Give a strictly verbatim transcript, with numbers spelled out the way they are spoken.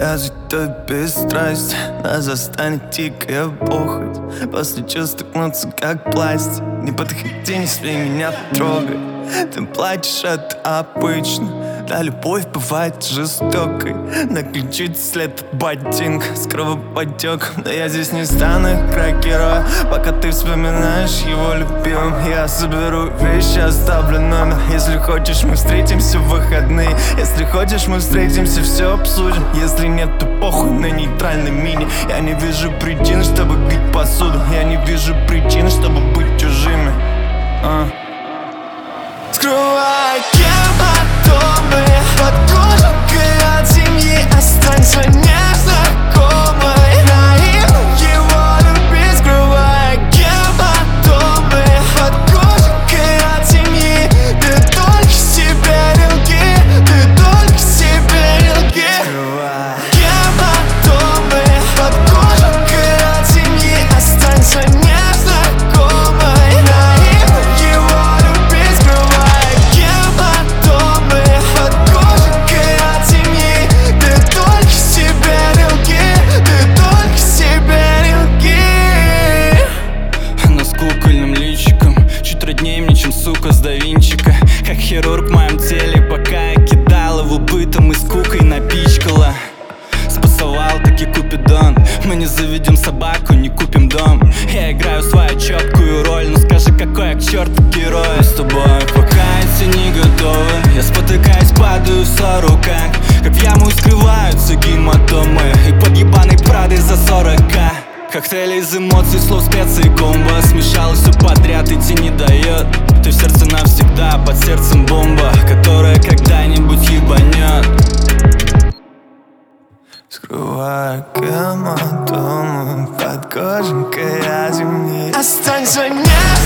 разуйдет бесстрастие, нас застанет дикая похоть. После чувств стыкнуться как пластик. Не подходи, не смей меня трогать. Ты плачешь, это обычно. Да, любовь бывает жестокой. Наключить след от ботинка с кровоподтеком. Да я здесь не стану играть героя, пока ты вспоминаешь его любимым. Я соберу вещи, оставлю номер. Если хочешь, мы встретимся в выходные. Если хочешь, мы встретимся, все обсудим. Если нет, то похуй на нейтральной мини. Я не вижу причин, чтобы бить посуду. Я не вижу причин, чтобы быть чужими. а. Скрывай гематомы под кожанкой от семьи. Останься незнакомой, наивно его любить. Скрывай гематомы под кожанкой от семьи. Ты только себе лги, ты только себе лги. Скрывай гематомы под кожанкой от семьи. Останься незнакомой, наивно его любить. Скрывай гематомы под кожанкой от семьи. Ты только себе лги, ты только себе лги. Она с кукольным личиком чуть роднее мне, чем сука с да Винчика. Как хирург в моем теле, пока я кидал его бытом и скукой напичкала. Спасовал таки Купидон. Мы не заведем собаку, не купим дом. Я играю свою четкую роль, но скажи, какой я к черту герой. Мы с тобой пока эти не готовы. Я спотыкаюсь, падаю в ссору, как Как в яму скрываются гематомы. И под ебаной Прадой за сорок ка. Коктейль из эмоций, слов, специй, комбо. Смешалось все подряд, идти не дает. Ты в сердце навсегда, под сердцем бомба, которая когда-нибудь ебанет. Скрывай гематомы под кожанкой от земли. Останься не